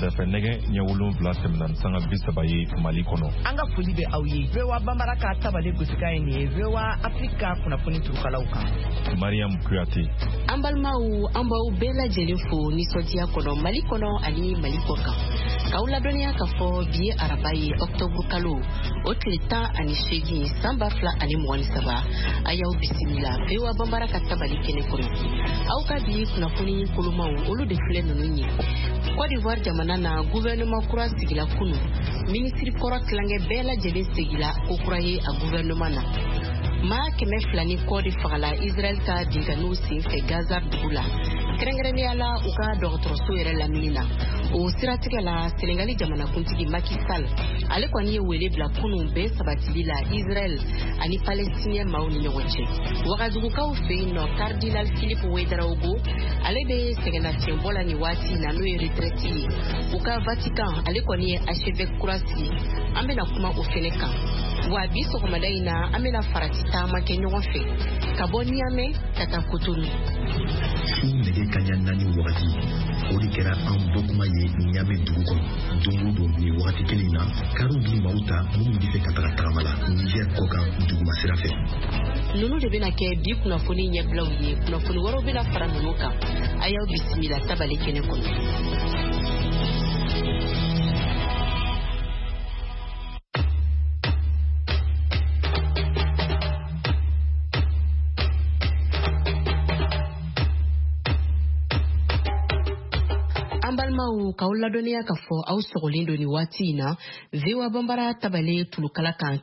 Sɔgɔmada fɛ nɛgɛ ɲɛ 7 tɛmɛna sanga 30 ye Mali kɔnɔ. An ka foli bɛ aw ye. VOA Bambara ka tabale gosika ye nin ye. VOA Afrika kunnafoni turukalaw kan. Mariam Kuyate. An balimaw an b'aw bɛɛ lajɛlen fo nisɔndiya kɔnɔ Mali kɔnɔ ani Mali kɔ kan. K'aw ladɔnniya k'a fɔ bi ye araba ye octobre kalo o tile 18 san 2023 a y'aw bisimila VOA Bambara ka tabali kɛnɛ kɔnɔ. Aw ka bi kunnafoni kolomaw olu de filɛ ninnu ye. Côte d'Ivoire jamana na gouvernement kura sigila kunu. Ministre kɔrɔ tilankɛ bɛɛ lajɛlen segila ko kura ye a gouvernement na. Maa 200 ni kɔ de fagala Israel ka dinganiw senfɛ Gaza dugu la. Kɛrɛnkɛrɛnnenya la u ka dɔgɔtɔrɔso yɛrɛ lamini na. O siratigɛ la Senegali jamanakuntigi Macky Sall ale kɔni ye wele bila kunu bɛɛ sabatili la Israel ani Palestinien maaw ni ɲɔgɔn cɛ. Wagadugukaw fɛ yen nɔ Cardinal Philippe Ouedraogo ale bɛ sɛgɛnnafiɲɛbɔ la ni waati na n'o ye retraite ye. U ka Vatican ale kɔni ye archevêque kura sigi. An bɛna kuma o fɛnɛ kan. Wa bi sɔgɔmada in na an bɛna farati taama kɛ ɲɔgɔn fɛ ka bɔ Niamey ka taa Cotonou. Nege kaɲa 4 wagati o de kɛra an bɔkuma ye Niamey dugu kɔnɔ. Don o don ni wagati kelen na karu bi maaw ta minnu bɛ fɛ ka taga tagama la Niger kɔ kan duguma sira fɛ. Nunu de bɛna kɛ bi kunnafoni ɲɛbilaw ye. Kunnafoni wɛrɛw bɛna fara nunu kan. A y'aw bisimila tabali kɛnɛ kɔnɔ. K'aw ladɔnniya k'a fɔ aw sɔgɔlen don ni waati in na VOA Bambara tabale tulukala kan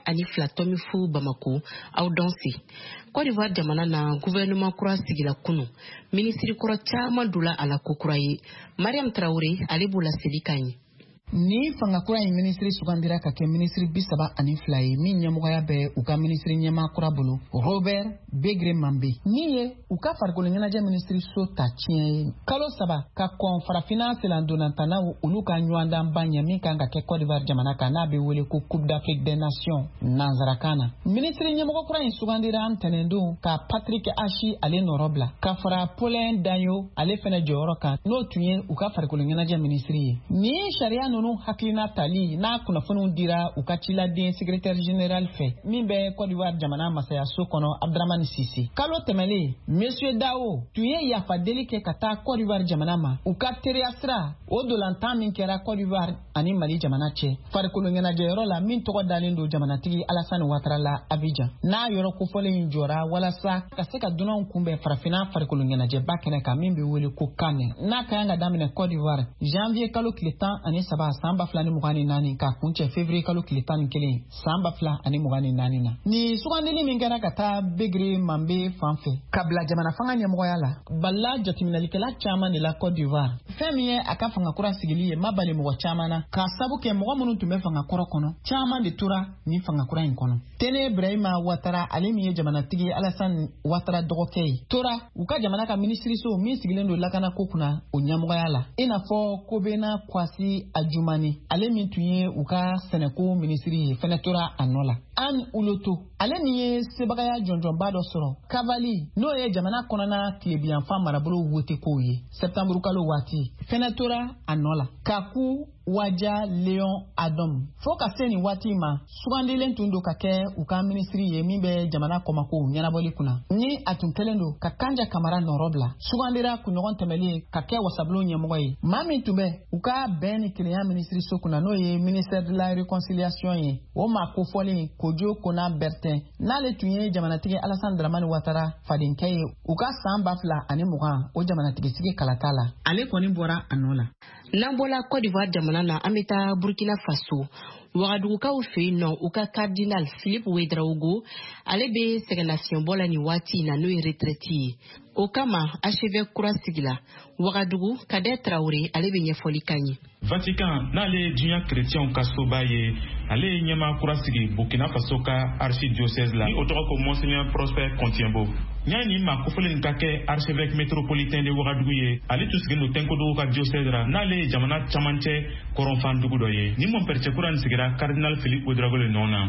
102.0 Bamako aw dɔnsi. Côte d'Ivoire jamana na gouvernement kura sigila kunu. Ministre kura caman dula a la ko kura ye. Mariam Traoré ale b'o laseli ka ɲi. Ni fanga kura ye ministre sugandira ka kɛ ministre 32 ye min ɲɛmɔgɔya bɛ u ka ministre ɲɛma kura bolo Robert Begre Mambe. Min ye u ka farikolo ɲɛnajɛ ministre so ta tiɲɛ ye. Kalo 3 ka kɔn farafina selandonatanaw olu ka ɲɔgɔndan ba ɲɛ min kan ka kɛ Côte d'Ivoire jamana kan n'a bɛ wele ko Coupe d'Afrique des Nations nanzarakan na. Ministre ɲɛmɔgɔ kura in sugandira ntɛnɛndon ka Patrick Achi ale nɔrɔ bila ka fara Paulin Dayo ale fɛnɛ jɔyɔrɔ kan n'o tun ye u ka farikolo ɲɛnajɛ ministre ye. Ni sariya ninnu hakilina tali n'a kunnafoniw dira u ka ciladen secrétaire général fɛ min bɛ Côte d'Ivoire jamana masayaso kɔnɔ Abdramane Sisi. Kalo tɛmɛlen Monsieur Dao tun ye yafadeli kɛ ka taa Côte d'Ivoire jamana ma u ka teriya sira o dolantan min kɛra Côte d'Ivoire ani Mali jamana cɛ. Farikolo ɲɛnajɛyɔrɔ la min tɔgɔ dalen don jamanatigi Alassane Ouattara la Abidjan. N'a yɔrɔ kofɔlen jɔra walasa ka se ka dunanw kunbɛn farafina farikolo ɲɛnajɛba kɛnɛ kan min bɛ wele ko CAN. N'a ka kan ka daminɛ Côte d'Ivoire janvier kalo tile 13 san 2024 ka kuncɛ février kalo tile 11 san 2024 na. Ni sugandili min kɛra ka taa Begre Mambe fanfɛ ka bila jamana fanga ɲɛmɔgɔya la balla jateminalikɛla caman de la Côte d'Ivoire. Fɛn min ye a ka fanga kura sigili ye ma bali mɔgɔ caman na ka sabu kɛ mɔgɔ minnu tun bɛ fanga kɔrɔ kɔnɔ caman de tora ni fanga kura in kɔnɔ. Tene Ibrahima Ouattara ale min ye jamanatigi Alassane Ouattara dɔgɔkɛ ye tora u ka jamana ka ministriso min sigilen don lakana ko kunna o ɲɛmɔgɔya la i n'a fɔ Kobena Kwasi Adjumani ale min tun ye u ka sɛnɛko ministri ye fɛnɛ tora a nɔ la. Anne Uloto ale min ye sebagaya jɔnjɔnba dɔ sɔrɔ Kavali n'o ye jamana kɔnɔna tilebiyanfan marabolo wote kow ye septembre kalo waati fɛnɛ tora a nɔ la. Kaku Waja Léon Adam fo ka se nin waati ma sugandilen tun do ka kɛ u ka ministri ye min bɛ jamana kɔmako ɲɛnabɔli kunna ni a tun kɛlen do ka Kanja Kamara nɔrɔ bila sugandira kunɲɔgɔn tɛmɛlen ka kɛ wasabulon ɲɛmɔgɔ ye maa min tun bɛ u ka bɛn ni kelenya ministri so kunna n'o ye ministère de la réconciliation ye o maa kofɔlen Kojo Kona Bertin n'ale tun ye jamanatigi Alassane Dramane Ouattara fadenkɛ ye u ka san 2020 o jamanatigitigi kalata la ale kɔni bɔra a nɔ la. N'an bɔla Côte d'Ivoire jamana na an bɛ taa Burkina Faso wagadugukaw fɛ yen nɔ u ka Cardinal Philippe Ouedraogo ale bɛ sɛgɛnnafiɲɛbɔ la nin waati in na n'o ye retraite ye. O kama archevêque kura sigila Wagadugu Kader Traoré ale bɛ ɲɛfɔli ka ɲɛ. Vatican n'ale ye diɲɛ chrétienw ka soba ye ale ye ɲɛma kura sigi Burkina Faso ka archidiocèse la ni o tɔgɔ ko Monseigneur Prosper Contiembo. Ɲani ma kofɔlen ka kɛ archevêque métropolitain de Wagadugu ye ale tun sigilen don Tenkodogo ka diocèse la n'ale ye jamana camancɛ kɔrɔnfan dugu dɔ ye ni mon père kura nin sigira Cardinal Philippe Ouedraogo le nɔ na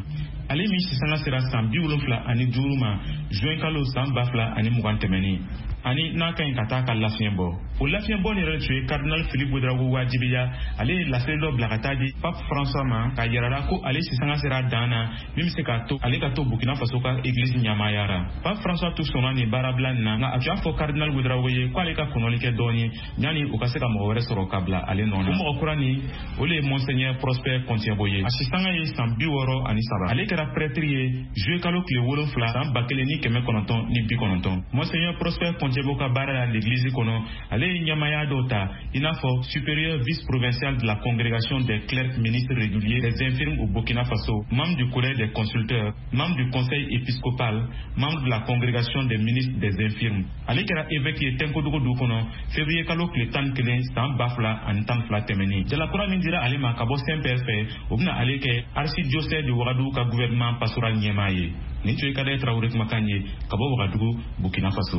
ale min sisanga sera san 70 ani 5 ma juin kalo san 2020 tɛmɛni ani n'a ka ɲi ka taa ka lafiɲɛ bɔ. O lafiɲɛ bɔ yɛrɛ tun ye cardinal Philippe Ouedraogo wajibiya ale ye laseli dɔ bila ka taa di Pape François ma ka yirala ko ale sisanga sera dan na min bɛ se ka to ale ka to Burkina Faso ka église ɲamayara. Pape François tun sɔnna nin baarabila nin na nka a tun y'a fɔ cardinal Ouedraogo ye ko ale ka kɔnɔli kɛ dɔɔni yanni u ka se ka mɔgɔ wɛrɛ sɔrɔ ka bila ale nɔ na. O mɔgɔ kura nin o le ye Monseigneur Prosper Contiebo ye. A sisanga ye san 63. Ale kɛra prêtre ye juillet kalo tile 7 san 1990. Monseigneur Prosper Contiebo ka baara la l'église kɔnɔ ale ye ɲamaya dɔ ta i n'a fɔ supérieur vice-provincial de la congrégation des clercs ministres réguliers des infirmes au Burkina Faso, membre du collège des consulteurs, membre du conseil épiscopal, membre de la congrégation des ministres des infirmes. Ale kɛra évêque ye Tenkodogo du kɔnɔ février kalo tile 11 san 2012 tɛmɛni. Jalakura min dira ale ma ka bɔ Saint-Père fɛ o bɛna ale kɛ archidiocèse de Ouagadougou ka gouvernement pastoral ɲɛmaa ye. Nin tun ye Kadaye Traoré kumakan ye ka bɔ Ouagadougou, Burkina Faso.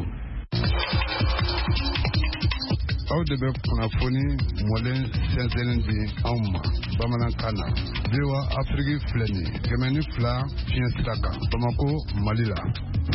Aw de bɛ kunnafoni mɔlen sɛnsɛnnen di anw ma bamanankan na. VOA Afrique filɛ nin 102 fiɲɛ sira kan Bamako, Mali la.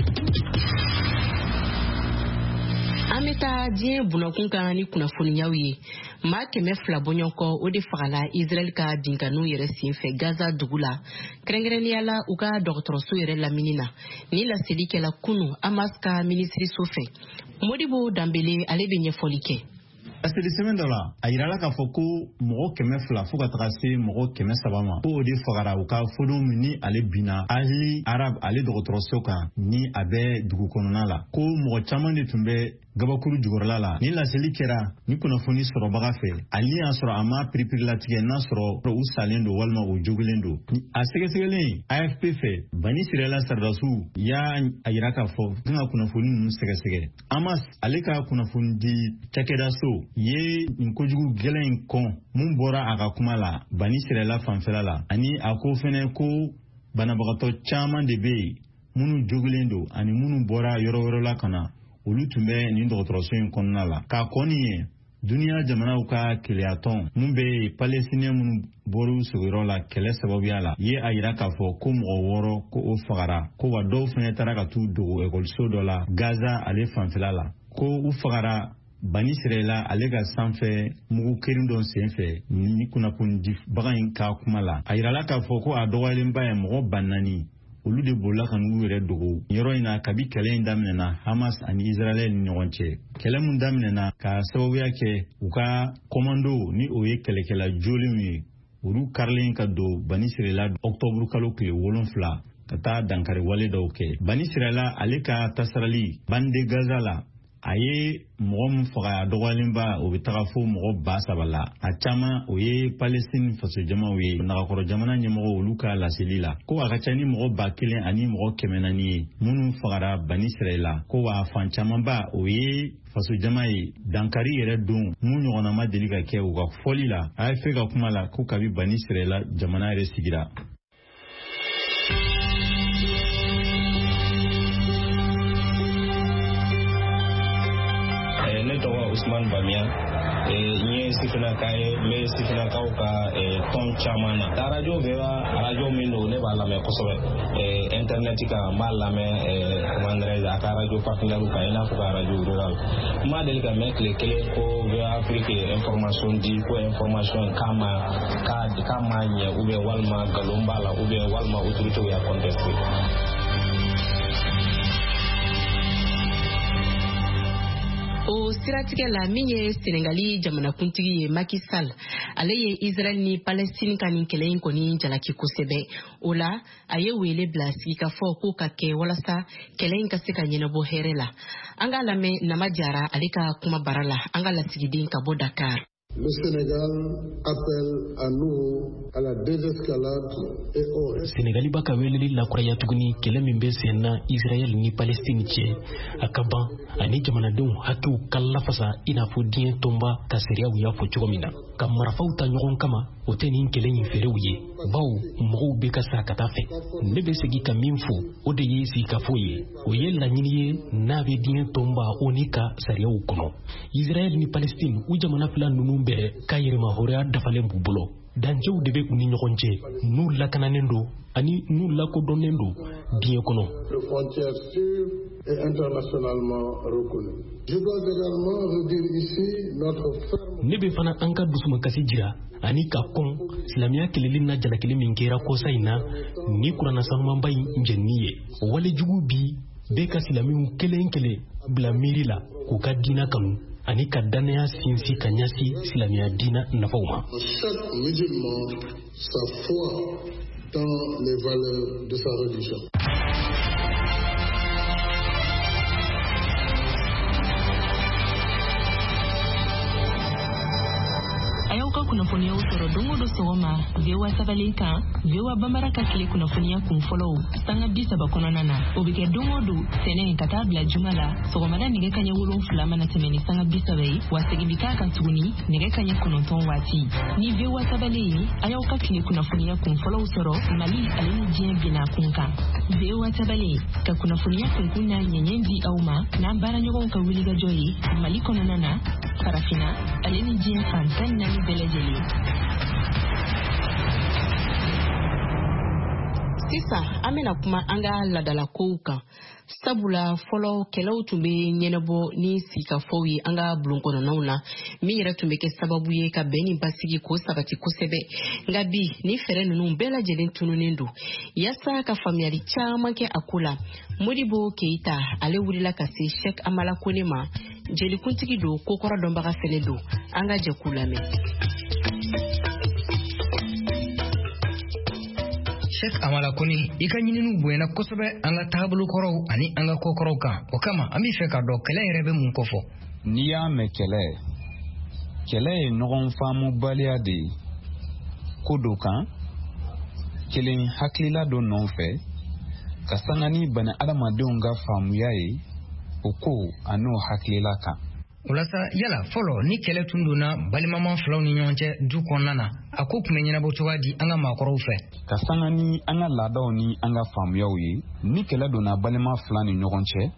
An bɛ taa diɲɛ bunakun kan ni kunnafoniyaw ye. Maa 200 bɔɲɔgɔn kɔ o de fagala Israel ka binkanu yɛrɛ senfɛ Gaza dugu la. Kɛrɛnkɛrɛnnenya la u ka dɔgɔtɔrɔso yɛrɛ lamini na. Ni laseli kɛla kunu Hamas ka minisiriso fɛ. Modibo Dambele ale bɛ ɲɛfɔli kɛ. Aseli semaine dɔ la a yirala k'a fɔ ko mɔgɔ 200 fo ka taga se mɔgɔ 300 ma ko o de fagara u ka fɔdon min ni ale binna Ahli Arab ale dɔgɔtɔrɔso kan ni a bɛ dugu kɔnɔna la ko mɔgɔ caman de tun bɛ gabakuru jukɔrɔla la. Ni laseli kɛra ni kunnafoni sɔrɔbaga fɛ ali y'a sɔrɔ a ma piripirilatigɛ n'a sɔrɔ u salen don walima u jogilen don. A sɛgɛsɛgɛlen AFP fɛ Bani Sirela Sardasiw y'a yira k'a fɔ kan ka kunnafoni ninnu sɛgɛsɛgɛ. Hamas ale ka kunnafoni di cakɛda so ye nin kojugu gɛlɛn in kɔn mun bɔra a ka kuma la Bani Sirela fanfɛla la ani a ko fɛnɛ ko banabagatɔ caman de bɛ yen minnu jogilen don ani minnu bɔra yɔrɔ wɛrɛ la ka na olu tun bɛ nin dɔgɔtɔrɔso in kɔnɔna la. K'a kɔni ye duniya jamanaw ka keleyatɔn mun bɛ palestinien minnu bɔra sigiyɔrɔ la kɛlɛ sababuya la ye a yira k'a fɔ ko mɔgɔ 6 ko o fagara ko wa dɔw fɛnɛ taara ka t'u dogo ekɔliso dɔ la Gaza ale fanfɛla la ko u fagara Bani Sirela ale ka sanfɛ mugu kerin dɔ senfɛ ni kunnafoni di baga in ka kuma la. A yirala k'a fɔ ko a dɔgɔyalenba ye mɔgɔ 400 olu de bolila ka n'u yɛrɛ dogo yɔrɔ in na kabi kɛlɛ in daminɛna Hamas ani Israel ni ɲɔgɔn cɛ. Kɛlɛ mun daminɛna ka sababuya kɛ u ka komando ni o ye kɛlɛkɛla jolenw ye olu karilen ka don Bani Sirela octobre kalo tile 7 ka taa dankari wale dɔw kɛ. Bani Sirela ale ka tasarali bande Gaza la a ye mɔgɔ min faga a dɔgɔyalenba o bɛ taga fo mɔgɔ 3,000 la. A caman o ye Palestine faso jamaw ye nagakɔrɔ jamana ɲɛmɔgɔ olu ka laseli la ko a ka ca ni mɔgɔ 1000 ani mɔgɔ 400 ye minnu fagara Bani Sirela ko wa fan camanba o ye faso jama ye dankari yɛrɛ don mun ɲɔgɔnna ma deli ka kɛ u ka fɔli la. AFP ka kuma la ko kabi Bani Sirela jamana yɛrɛ sigira. Ne tɔgɔ Usman Bamiya n ye sifinaka ye n bɛ sifinakaw ka tɔn caman na. Radio radio min don ne b'a lamɛn kosɛbɛ internet kan n b'a lamɛn a ka radio partenaire kan i n'a fɔ ka radio rural. N ma deli ka mɛn tile kelen ko VOA Afrique information di ko information k'a ma ɲɛ ou bien walima nkalon b'a la ou bien walima autorité y'a contesté. O siratigɛ la min ye Senegali jamanakuntigi ye Macky Sall ale ye Israel ni Palestine ka nin kɛlɛ in kɔni jalaki kosɛbɛ. O la a ye wele bila sigi ka fɔ ko ka kɛ walasa kɛlɛ in ka se ka ɲɛnabɔ hɛrɛ la. An ka lamɛn Nama Jara ale ka kuma bara la an ka lasigiden ka bɔ Dakar. Le Sénégal appelle à nouveau à la désescalade et au Sénégali b'a ka weleli lakuraya tuguni kɛlɛ min bɛ sen na Israel ni Palestine cɛ a ka ban ani jamanadenw hakiw ka lafasa i n'a fɔ diɲɛ tɔnba ka sariyaw y'a fɔ cogo min na ka marifaw ta ɲɔgɔn kama o tɛ nin kɛlɛ in feerew ye baw mɔgɔw bɛ ka sa ka taa fɛ. Ne bɛ segin ka min fɔ o de ye sigikafɔ ye o ye laɲini ye n'a bɛ diɲɛ tɔnba o ni ka sariyaw kɔnɔ. Israel ni Palestine u jamana fila ninnu bɛɛ ka yɛrɛmahɔrɔya dafalen b'u bolo dancew de bɛ u ni ɲɔgɔn cɛ n'u lakananen don ani n'u lakodɔnnen don diɲɛ kɔnɔ. Frontières sûres et internationalement reconnues. Je dois également redire ici notre ferme. Ne bɛ fana an ka dusumakasi jira ani ka kɔn silamɛya kɛlɛli na jalakili min kɛra kɔsa in na ni kuranna sanumanba in jɛnni ye. O wale jugu bi bɛɛ ka silamɛw kelen kelen bila miiri la k'u ka diina kanu ani ka danaya sinsin ka ɲɛsin silamɛya diina nafaw ma. Chaque musulman sa foi dans les valeurs de sa religion. Ayauka kunafonia usoro dongo do sogoma vewa sabalinka vewa bambara ka kile kunafonia kumfollow sanga bisa bakonana obike dongo do sene kata bla jumala sogoma da nige kanya wulon fulama na temeni sanga bisa bai wasegi bika kan tuguni nige kanya kononton wati ni vewa sabali ayauka kile kunafonia kumfollow usoro mali alini jien bina kunka vewa sabali ka kunafonia kunkuna nyenyendi auma na bara nyogo ka wiliga joyi mali kononana farafina alini jien fantan na belejeli. Sisa amena kuma anga ladala kouka sabula folo kelaw tumbe nyenebo ni sika fowi anga blonkono nauna mi yera tumbe ke sababu ye ka beni basigi ko sabati kosebe ngabi ni fere nunu bela jelen tununendu yasa ka familiari chama ke akula Modibo Keita ale wulila ka se Sheikh Amala Konema jeli kuntigi do kokora dombaga feledo anga je kulame. Sheikh Amala Koni ikanyinu buena kosobe anga tabulu koro ani anga kokoro kan o kama ami feka do kele rebe mun kofo niya me kele nogon famu balia de kodokan kelen haklila do nonfe kasangani bana adama de unga famu yae oko ano haklila kan ulasa yala folo ni kele tunduna balimama flaw ni nyonche du konnana ako kumenyina botowa di anga makoro fe kasangani anga ladaw ni anga famu yawe ni kele dona balima fla ni nyonche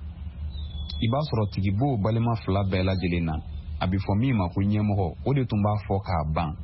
iba soro tigibo balima fla bela jelena abifo mi ma ko nyemo o de tumba fo ka ban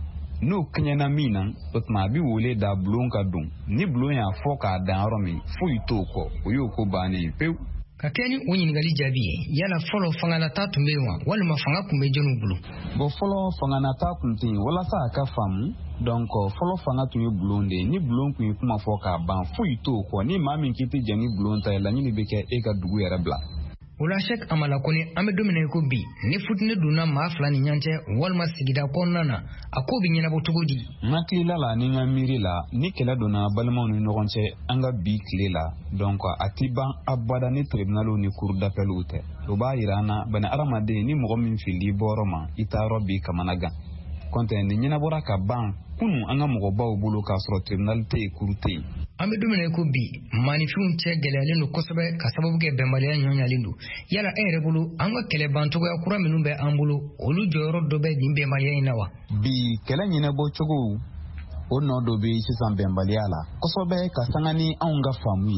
no kanyana mina otma bi wole da blon ka dun ni blon ya fo ka dan romi fu itoko oyoko bani pe kakeni wonyi ngali jabi yala folo fangana tatu mewa wala mafanga kumbe jonu bulu bo folo fangana tatu tin wala sa ka famu donc folo fanga tu blonde ni blon ku kuma fo ka ban fu itoko ni mami kiti jani blon ta la ni beke e ka dugu yara bla ula Sheikh Amala Koni ame domine ko bi ni futne duna ma flani nyante walma sigida konnana akobi nyina botugodi makila la ni ngamiri la ni kela dona balma ni nogonche anga bi klela donc atiban abada ni tribunal ni cour d'appel ute do ba irana bana aramade ni mo min fili boroma itaro bi kamanaga konte ni nyina boraka ban kunu anga mo bawo bulu ka soro tribunal te kurute ame domine ko bi manifun che gelale no kosobe ka sababu ke bembale nyonya lindu yala ere bulu anga kele bantugo ya kura minumbe ambulu olu joro dobe dimbe maliya inawa bi kele nyina bo chogo ono dobe sisan bembale ala kosobe ka sangani anga famui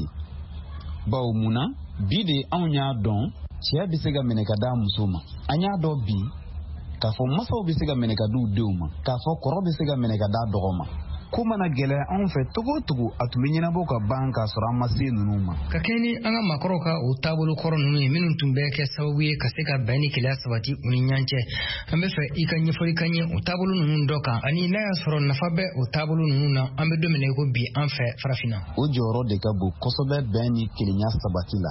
bawo muna bi de anya don chia bisega meneka da musuma anya do bi ka fo maso bisega meneka du deuma ka fo koro bisega meneka da dogoma kuma na gele an fe tugu atuminyina boka banka surama sinunuma kakeni anga makoroka utabulu koro nunu minun tumbeke sababuye kaseka bani kila sabati uninyanche ambe fe ikanye forikanye utabulu nunu doka ani na soro nafabe utabulu nunu na ambe domine ko bi an fe farafina ojoro de kabu kosobe bani kilinya sabatila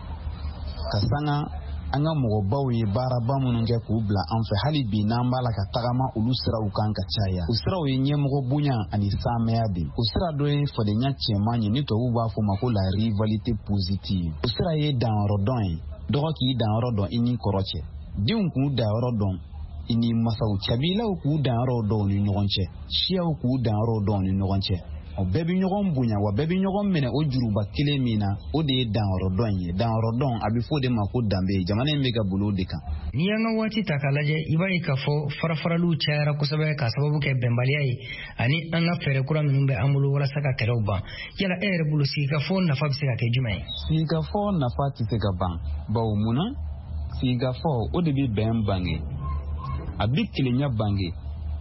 kasanga anga mogo bawi bara bamunun ke ku bla an fe hali bi namba la ka tagama ulu sira ukan ka chaya usira we nyemgo bunya ani samea de usira do e fo de nya chemanyi ni to uba fo mako la rivalité positive usira ye dan rodon do ki dan rodon ini koroche diun ku da rodon ini masau chabila ku dan rodon ni ngonche shia ku dan rodon ni ngonche o bebi nyogon bunya wa bebi nyogon mene o juruba kilemina o de dan rodon abi fo de mako dambe jamane mega bulu de kan ni yanga wati takalaje ibai ka fo farafaralu chara kusabe ka sababu ke bembaliai ani anga fere kura minumbe amulu wala saka keroba yala ere bulu sika fo na fabse ka kejumai sika fo na fati te ka ban bawo muna sika fo o de bi bembange abi kilenya bange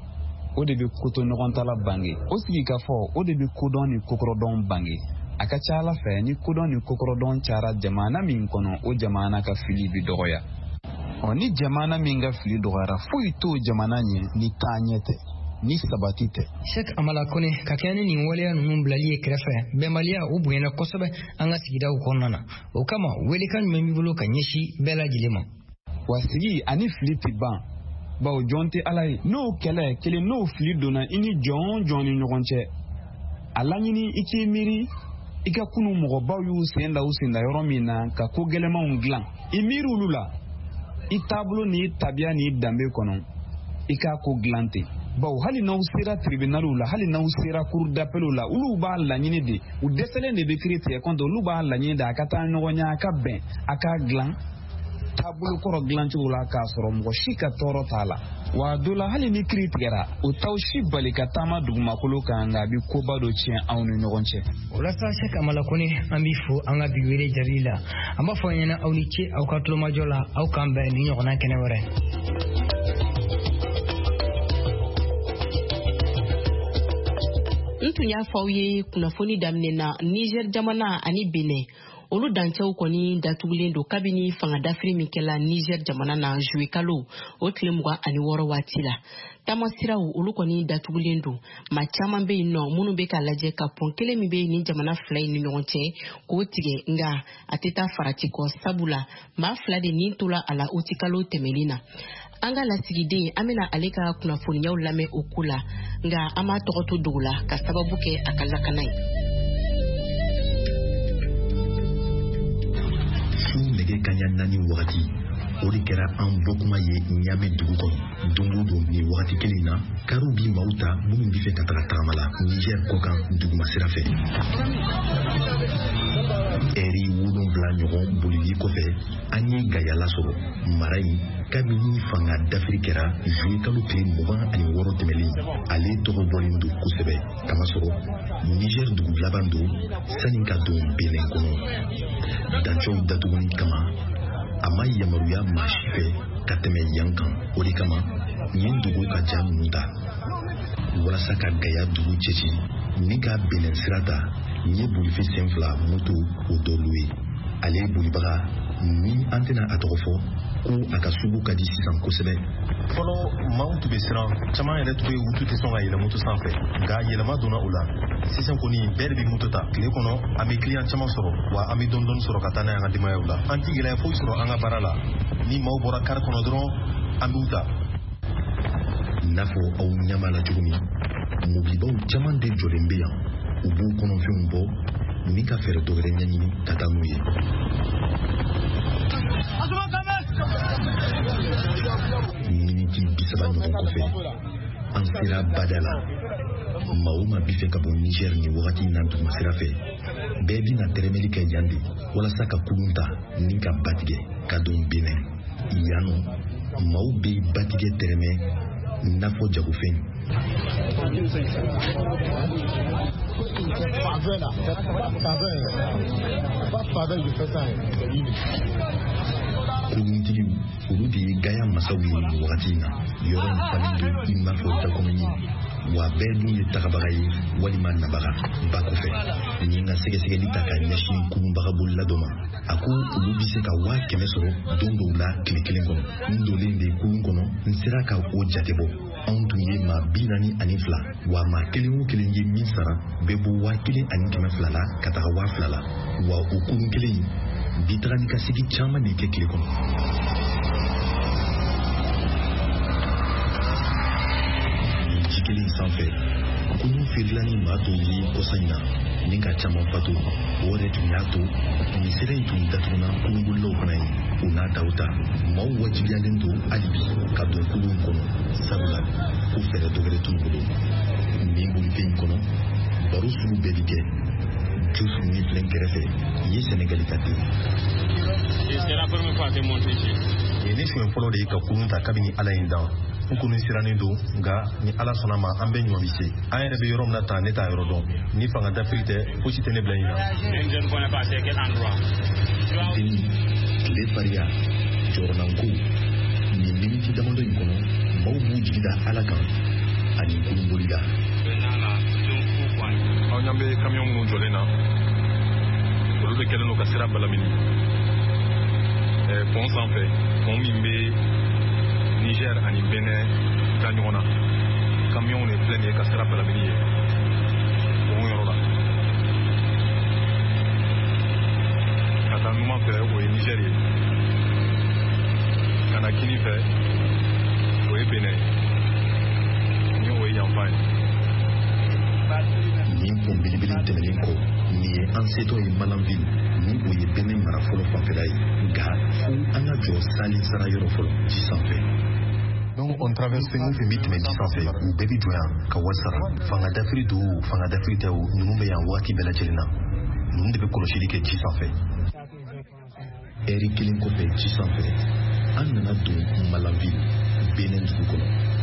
o de bɛ koto ɲɔgɔntala bange o sigikafɔ o de bɛ kodɔn ni kokorodɔn bange a ka ca Ala fɛ ni kodɔn ni kokorodɔn cayara jamana min kɔnɔ o jamana ka fili bi dɔgɔya ni jamana min ka fili dɔgɔyara foyi t'o jamana ɲɛ ni taaɲɛ tɛ ni sabati tɛ. Sheikh Amala Kone ka kɛ ni nin waleya ninnu bilali ye kɛrɛfɛ bɛnbaliya o bonyana kosɛbɛ an ka sigidaw kɔnɔna na o kama welekan jumɛn b'i bolo ka ɲɛsin bɛɛ lajɛlen ma. Wa sigi ani fili tɛ ban bawo jɔn tɛ Ala ye n'o kɛlɛ kelen n'o fili donna i ni jɔn ni ɲɔgɔn cɛ a laɲini i k'i miiri i ka kunu mɔgɔbaw y'u sen da yɔrɔ min na ka ko gɛlɛmanw dilan i miiri olu la i taabolo ni tabiya ni danbe kɔnɔ i k'a ko dilan ten bawo hali n'aw sera tribunaliw la hali n'aw sera cour d'appelw la olu b'a laɲini de u dɛsɛlen de bɛ kiiri tigɛ kɔnɔ olu b'a laɲini de a ka taa ɲɔgɔn ɲɛ a ka bɛn a k'a dilan taabolo kɔrɔ dilancogo la k'a sɔrɔ mɔgɔ si ka tɔɔrɔ t'a la wa dɔ la hali ni kiiri tigɛra o t'aw si bali ka taama dugumakolo kan nka a bɛ koba dɔ tiɲɛ aw ni ɲɔgɔn cɛ. O la sa Sheikh Amala Kone an b'i fo an ka bi wele jaabi la an b'a fɔ an ɲɛna aw ni ce aw ka tulomajɔ la aw k'an bɛn ni ɲɔgɔnna kɛnɛ wɛrɛ. N tun y'a fɔ aw ye kunnafoni daminɛ na Niger jamana ani Benin olu dancɛw kɔni datugulen don kabini fangadafiri min kɛla Niger jamana na juillet kalo o tile 26 waati la. Tamasiraw olu kɔni datugulen don ma caman bɛ yen nɔ minnu bɛ ka lajɛ ka pont kelen min bɛ ni jamana fila in ni ɲɔgɔn cɛ k'o tigɛ nga a tɛ taa farati kɔ sabula maa fila de nin tola a la o ti kalo tɛmɛnin na. An ka lasigiden an bɛna ale ka kunnafoniyaw lamɛn o ko la nga an b'a tɔgɔ to dogo la ka sababu kɛ a ka lakana ye. Su nɛgɛ kaɲa 4 wagati o de kɛra an bɔkuma ye Ɲame dugu kɔnɔ don o don nin wagati kelen na kariw bi maaw ta minnu bɛ fɛ ka taga tagama la Niger kɔkan duguma sira fɛ. Ɛri 7 ɲɔgɔn bolili kɔfɛ an ye gayala sɔrɔ mara in kabini fanga dafiri kɛra juillet kalo tile 26 tɛmɛlen ale tɔgɔ bɔlen don kosɛbɛ kamasɔrɔ Niger dugu laban don sani ka don Benin kɔnɔ dancɛw datuguni kama a ma yamaruya maa si fɛ ka tɛmɛ yan kan o de kama nin dugu ka ja ninnu ta walasa ka gaya dugu cɛci ni ka Benin sira ta nin ye bolifɛn sen 2 moto o dɔ loué ale ye bolibaga ni an tɛna a tɔgɔ fɔ ko a ka sugu ka di sisan kosɛbɛ. Fɔlɔ maaw tun bɛ siran caman yɛrɛ tun bɛ u tun tɛ sɔn ka yɛlɛ moto sanfɛ nka yɛlɛma donna o la sisan kɔni bɛɛ de bɛ moto ta tile kɔnɔ an bɛ client caman sɔrɔ wa an bɛ dɔɔni sɔrɔ ka taa n'a ye an ka denbayaw la an tɛ gɛlɛya foyi sɔrɔ an ka baara la ni maaw bɔra kari kɔnɔ dɔrɔn an b'u ta. N'a fɔ aw ɲɛma la cogo min mobilibaw caman de jɔlen bɛ yan u b'u kɔnɔfɛnw bɔ ni ka fɛɛrɛ dɔ wɛrɛ ɲɛɲini ka taa n'u ye. Miniti 30 ɲɔgɔn kɔfɛ an sera Bada la maa o maa bɛ fɛ ka bɔ Niger ni wagati in na duguma sira fɛ bɛɛ bɛna tɛrɛmɛli kɛ yan de walasa ka kulun ta ni ka batigɛ ka don Benin yan nɔ maaw bɛ batigɛ tɛrɛmɛ n'a fɔ jagofɛn. Kuluntigiw olu de ye gaya masaw ye nin wagati in na yɔrɔ in falen don i n'a fɔ dakɔnɔ ye wa bɛɛ dun ye tagabaga ye walima nabaga ba kɔfɛ ni n ka sɛgɛsɛgɛli ta ka ɲɛsin kulunbaga bolila dɔ ma a ko olu bɛ se ka 100 sɔrɔ don dɔw la tile kelen kɔnɔ n donnen de kulun kɔnɔ n sera ka o jate bɔ anw tun ye maa 42 wa maa kelen o kelen ye min sara bɛɛ bɔ 1200 la ka taga 2000 la wa o kulun kelen in bi taga ni ka segi caman de kɛ tile kɔnɔ. Ji kelen sanfɛ kulun feerela ni maa dɔw ye kɔsa in na ni ka caman fatu o yɛrɛ tun y'a to nin sira in tun datuguna kulunbolilaw fana ye u n'a taw ta maaw wajibiyalen don hali bi ka don kulun kɔnɔ sabula ko fɛɛrɛ dɔ wɛrɛ t'u bolo nin bolifɛn in kɔnɔ baro sugu bɛɛ bi kɛ Diouf ni filɛ kɛrɛfɛ ye Sénégali ka den. Nin ne siɲɛ fɔlɔ de ye ka kulun ta kabini Ala ye dan n kɔni sirannen don nka ni Ala sɔnna ma an bɛ ɲɔgɔn bi se an yɛrɛ bɛ yɔrɔ min na tan ne t'a yɔrɔ dɔn ni fanga dafiri tɛ fosi tɛ ne bila ɲin na. Deni tile fariya jɔrɔnanko nin miniti damadɔ in kɔnɔ maaw b'u jigi da Ala kan ani kulunbolila. Aw ɲan bɛ kamiyon minnu jɔlen na olu de kɛlen don ka sira balamini pont sanfɛ pont min bɛ Niger ani Benin da ɲɔgɔn na kamiyon de filɛ nin ye ka sira balamini ye pont yɔrɔ la ka taa numan fɛ o ye Niger ye ka na kini fɛ o ye Benin ni o ye yanfan ye. Nin pont belebele tɛmɛnen kɔ nin ye an setɔ ye Malanville ni o ye Benin mara fɔlɔ fanfɛla ye nka fo an ka jɔ Sali sara yɔrɔ fɔlɔ ji sanfɛ. Donc on traverse fɛn o fɛn bɛ tɛmɛ ji sanfɛ u bɛɛ bɛ jɔ yan ka wari sara fanga dafiri don o fanga dafiri tɛ o ninnu bɛ yan waati bɛɛ lajɛlen na ninnu de bɛ kɔlɔsili kɛ ji sanfɛ. Ɛri kelen kɔfɛ ji sanfɛ an nana don Malanville Benin dugu kɔnɔ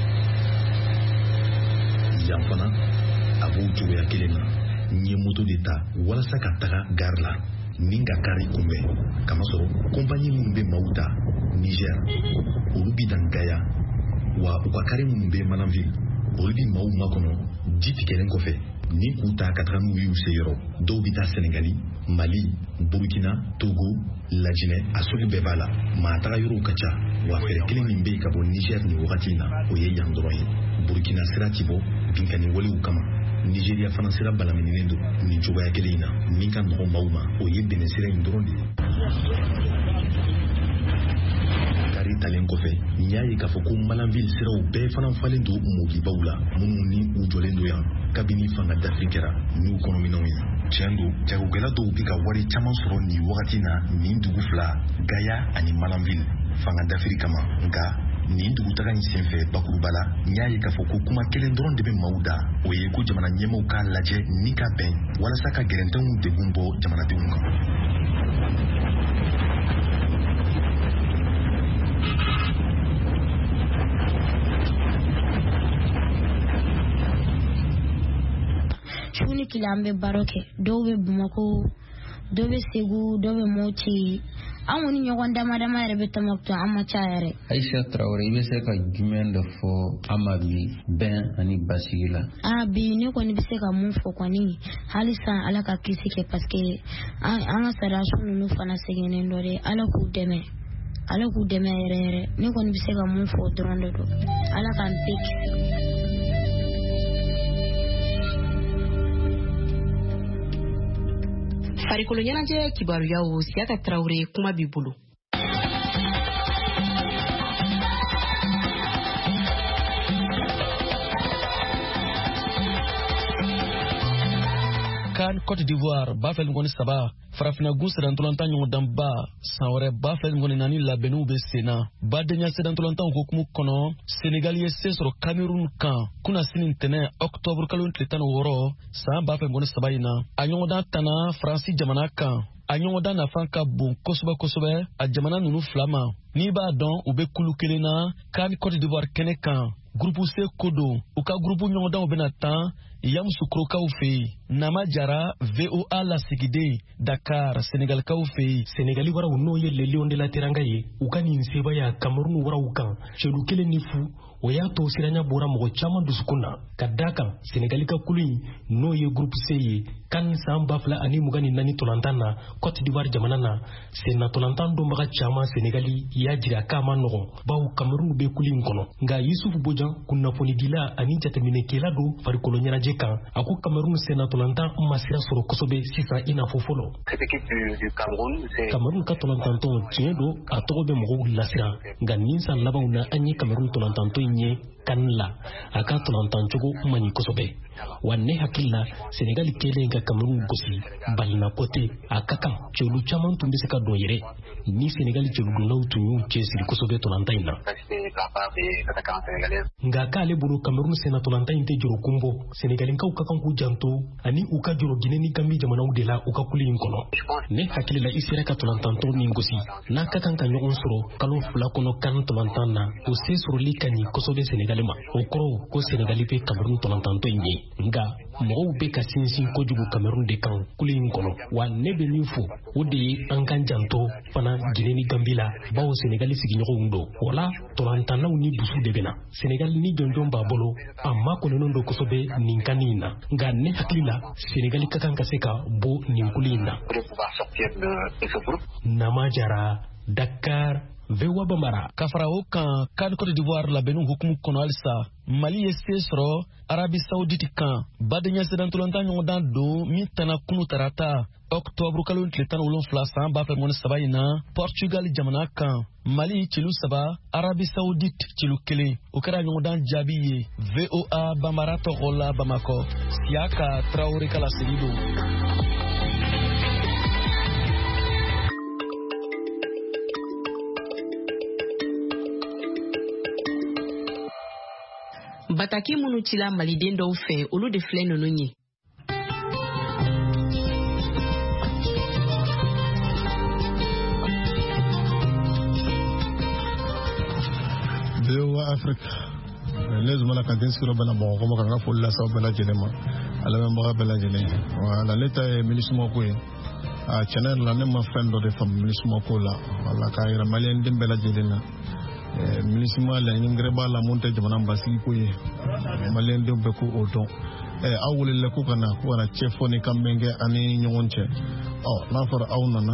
yan fana a b'o cogoya kelen na n ye moto de ta walasa ka taga gare la min ka kari kunbɛn kamasɔrɔ kɔnpanyi minnu bɛ maaw ta Niger olu bi dan Gaya wa u ka kari minnu bɛ Malanville olu bi maaw makɔnɔ ji tigɛlen kɔfɛ ni k'u ta ka taga n'u y'u se yɔrɔ dɔw bi taa Senegali Mali Burkina Togo Lajinɛ a sugu bɛɛ b'a la maa taga yɔrɔw ka ca wa fɛɛrɛ kelen min bɛ yen ka bɔ Niger nin wagati in na o ye yan dɔrɔn ye Burkina sira ti bɔ binkani walew kama Nigeria fana sira balamininen don nin cogoya kelen in na min ka nɔgɔ maaw ma o ye Benin sira in dɔrɔn de ye. Kari talen kɔfɛ n y'a ye k'a fɔ ko Malanville siraw bɛɛ fana falen don mobilibaw la minnu ni u jɔlen don yan kabini fanga dafiri kɛra n'u kɔnɔminɛnw ye. Tiɲɛ don jagokɛla dɔw bi ka wari caman sɔrɔ nin wagati na nin dugu fila Gaya ani Malanville fanga dafiri kama nka nin dugutaga in senfɛ bakuruba la n y'a ye k'a fɔ ko kuma kelen dɔrɔn de bɛ maaw da o ye ko jamana ɲɛmaaw k'a lajɛ ni ka bɛn walasa ka gɛrɛntɛnw degun bɔ jamanadenw kan. Suni kila an bɛ baro kɛ dɔw bɛ Bamako dɔw bɛ Segu dɔw bɛ Moti an kɔni ɲɔgɔn dama yɛrɛ bɛ Tɔnbukutu an ma ca yɛrɛ. Aisha Traoré i bɛ se ka jumɛn dɔ fɔ an ma bi bɛn ani basigi la? Bi ne kɔni bɛ se ka mun fɔ kɔni hali san Ala ka kisi kɛ parce que an ka sariyaso ninnu fana sɛgɛnnen dɔ de Ala k'u dɛmɛ yɛrɛ ne kɔni bɛ se ka mun fɔ dɔrɔn de don Ala k'an bɛɛ kisi. Farikolo ɲɛnajɛ kibaruyaw Siyata Traoré kuma b'i bolo. CAN Côte d'Ivoire bafel ngoni saba farafina gun sedantolantan ɲɔgɔn danba san wɛrɛ bafel ngoni nani labɛnniw bɛ senna badenya sedantolantan hukumu kɔnɔ Senegal ye se sɔrɔ Cameroun kan kuna sini ntɛnɛ octobre kalo tile 16 san bafel ngoni saba in na a ɲɔgɔndan tana Faransi jamana kan a ɲɔgɔndan nafan ka bon kosɛbɛ a jamana ninnu fila ma n'i b'a dɔn u bɛ kulu kelen na CAN Côte d'Ivoire kɛnɛ kan Groupe C ko don u ka groupe ɲɔgɔndanw bɛna tan Yamoussoukro fɛ yen Nama Jara VOA lasigiden Dakar Senegalikaw fɛ yen Senegali waraw n'o ye le Lion de la Teranga ye u ka nin sebaya Cameroun waraw kan cɛlu kelen ni fu o y'a to siranya bɔra mɔgɔ caman dusukun na ka da kan Senegali ka kulu in n'o ye Groupe C ye CAN san 2024 tolantan na Côte d'Ivoire jamana na senna tolantan donbaga caman Senegali y'a jira k'a ma nɔgɔn bawo Cameroun bɛ kulu in kɔnɔ nka Yusufu Bojan kunnafonidila ani jateminɛkɛla don farikolo ɲɛnajɛ kan a ko Cameroun senna tolantan ma sira sɔrɔ kosɛbɛ sisan i n'a fɔ fɔlɔ. Cameroun ka tolantantɔn tiɲɛ don a tɔgɔ bɛ mɔgɔw lasira nka nin san labanw na an ye Cameroun tolantantɔn in ye CAN la a ka tolantancogo man ɲi kosɛbɛ wa ne hakili la Senegal kelen ka Cameroun gosi balina ko tɛ a ka kan cɛlu caman tun bɛ se ka don yɛrɛ ni Senegal cɛludonnaw tun y'u cɛsiri kosɛbɛ tolantan in na nka k'ale bolo Cameroun senna tolantan in tɛ jɔrɔ kun bɔ Senegalikaw ka kan k'u janto ani u ka jɔrɔ Guinée ni Gambie jamanaw de la u ka kulu in kɔnɔ ne hakili la i sera ka tolantantɔ min gosi n'a ka kan ka ɲɔgɔn sɔrɔ kalo 2 kɔnɔ CAN tolantan na o se sɔrɔli ka ɲi kosɛbɛ Senegal ma o kɔrɔ ko Senegal bɛ Cameroun tolantantɔ in ye nka mɔgɔw bɛ ka sinsin kojugu Cameroun de kan kule in kɔnɔ wa ne bɛ min fɔ o de ye an kan janto fana Guinée ni Gambie la bawo Sénégal sigiɲɔgɔnw don wala tɔlantanaw ni dusu de bɛna Sénégal ni jɔnjɔn b'a bolo a makɔnɔnen don kosɛbɛ nin kan in na nka ne hakili la Sénégal ka kan ka se ka bɔ nin kule in na. Nama Jara, Dakar, VOA Bambara. Kafara o kan CAN Côte d'Ivoire labɛnni hukumu kɔnɔ halisa Mali ye se sɔrɔ Arabie Saoudite kan badenya sedantolontan ɲɔgɔndan don min tɛna kunu tarata Octobre kalo tile 17 san 2023 in na Portugal jamana kan Mali cilu 3 Arabie Saoudite cilu 1 o kɛra ɲɔgɔndan jaabi ye VOA Bambara tɔgɔ la Bamakɔ Siaka Traoré ka laseli don. Bataki minnu cila maliden dɔw fɛ olu de filɛ ninnu ye. VOA Afrique ne zumana kan tin siro bana bon ko kan ka fo la saw bala jene ma ala me mbaga bala jene wala leta e minismo ko e a channel la ne ma friend de fam minismo ko la wala ka ira malien dim bala jene na minisma la ngre ba la monte jamana mbasi ko ye malien dim be ko oto awul le ko kana ko na chefoni kambenge ani nyonche na for awnana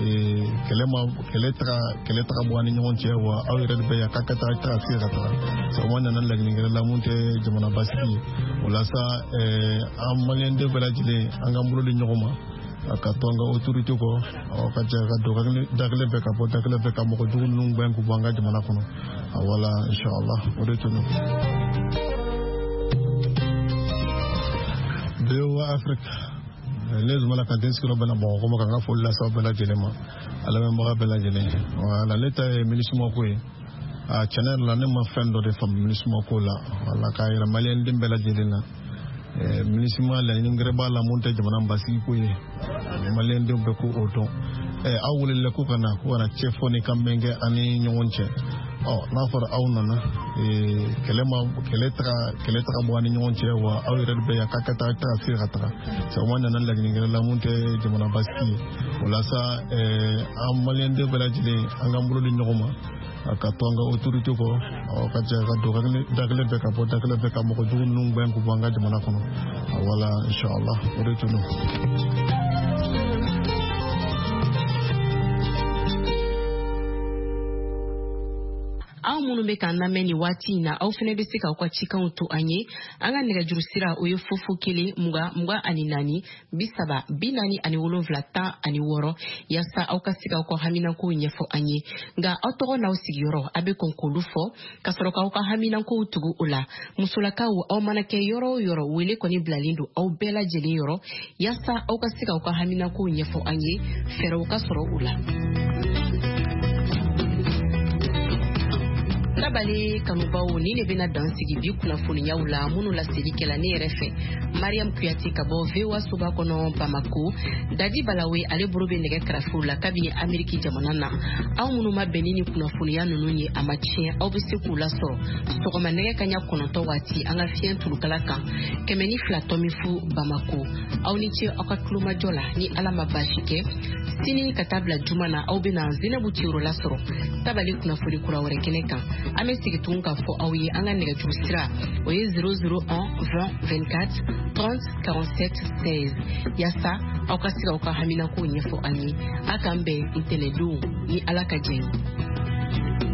keletra bo ani nyonche wa awire be ya kakata ta sirata so wonna nan la ngre la monte jamana basi wala sa malien de bala jile angambulo de nyoma akatonga autorité ko ka jaga do dagle be ka po dagle be ka mo ko jugun nung ben ko banga jamana kono wala inshallah o de tunu VOA Afrique les zumana kan tin siro bana bon ko kan ka fo la saw bala jene ma ala me mbaga bala jene wala leta e minismo ko e a channel la ne ma friend de fam minismo ko la wala ka ira malien dim bala jene na minisma la ngre ba la monte jamana mbasi ko ye malien dim be ko oto awul le ko kana ko na chefoni kambenge ani nyonche na for awnana keletra bo ani nyonche wa awire be ya kakata ta sirata so wonna nan la ngre la monte jamana basi wala sa malien de bela jile angambulo di nyoma akatonga autorité ko ka jaga do dagle be ka po dagle be ka mo ko jugun nung ben ko banga jamana kono wala inshallah o de tunu aw minnu bɛ k'an lamɛn ni waati in na aw fana bɛ se k'aw ka cikanw to an ye an ka nɛgɛjuru sira o ye 00 20 ani 4 30 40 ani 7 16 yaasa aw ka se k'aw ka haminakow ɲɛfɔ an ye nka aw tɔgɔ n'aw sigiyɔrɔ a bɛ kɔn k'olu fɔ ka sɔrɔ k'aw ka haminakow tugu o la musolakaw aw mana kɛ yɔrɔ o yɔrɔ wele kɔni bilalen don aw bɛɛ lajɛlen yɔrɔ yaasa aw ka se k'aw ka haminakow ɲɛfɔ an ye fɛɛrɛw ka sɔrɔ o la. Labale kanubaw ni ne bena dan sigi bi kunnafoniyaw la minnu laselikɛla ne yɛrɛ fɛ Mariam Kuyate ka bɔ VOA Soba kɔnɔ Bamako Dadi Balawe ale bolo bɛ nɛgɛ karafuw la kabini Ameriki jamana na aw minnu ma bɛnni ni kunnafoniya ninnu ye a ma tiɲɛ aw bɛ se k'u lasɔrɔ sɔgɔma nɛgɛ kaɲa 9 waati an ka fiɲɛ turukala kan 102.0 Bamako aw ni ce aw ka tulomajɔ la ni Ala ma baasi kɛ sini ka taa bila juma na aw bɛna Zinabu Tiyoro lasɔrɔ tabali kunnafoni kura wɛrɛ kɛnɛ kan an bɛ sigi tun ka fɔ aw ye an ka nɛgɛjuru sira o ye 001 20 24 30 47 16 yaasa aw ka se aw ka haminakow ɲɛfɔ an ye a k'an bɛn ntɛnɛndon ni Ala ka jɛ ye.